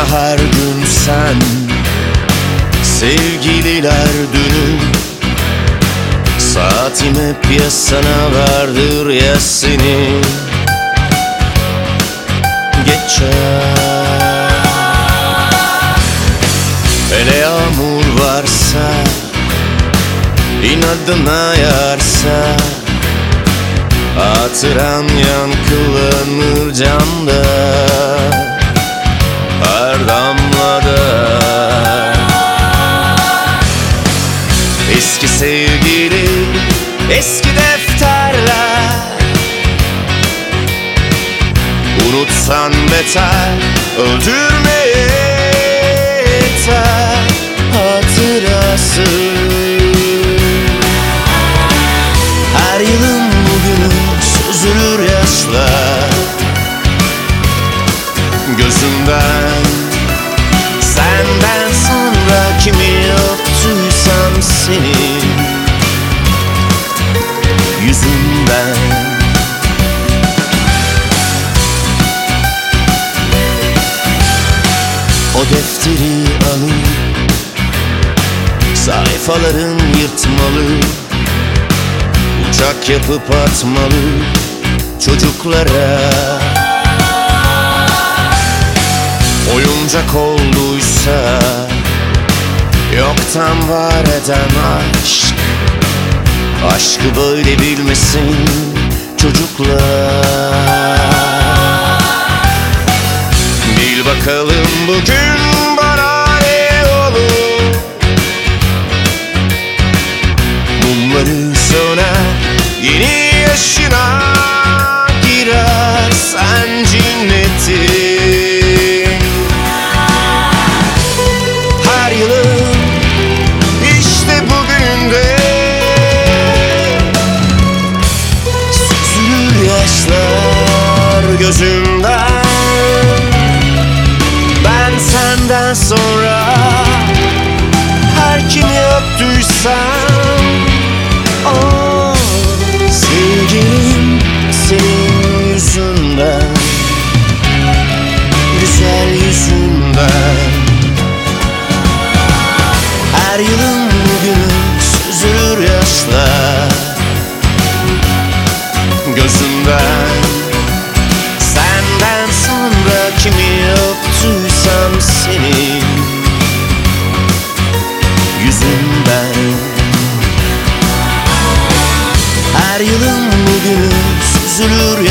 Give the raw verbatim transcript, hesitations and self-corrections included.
bana her gün sen, sevgililer dünü. Saatim hep ya sana vardır ya seni geçer. Hele yağmur varsa, inadına yarsa, hatıran yankılanır camda, her damlada. Eski sevgili, eski defterler, unutsan beter, öldürmeye yeter hatırası. Her yılın bugünü süzülür yaşlar gözümden. Senden sonra kimi öptüysem senin yüzünden. O defteri alıp sayfaların yırtmalı, uçak yapıp atmalı çocuklara. Oyuncak olduysa yoktan var eden aşk, aşkı böyle bilmesin çocuklar. Bil bakalım bugün bana ne olur, mumları söner, yeni yaşına girersen cinnetin. Her yılın işte bugün de süzülür yaşlar gözümden. Ben senden sonra her kimi öptüysem, oh, sevgilim senin yüzünden, güzel yüzünden. Her yılın bugünü süzülür yaşlar gözümden. Senden sonra kimi öptüysem senin yüzünden. Her yılın bugünü süzülür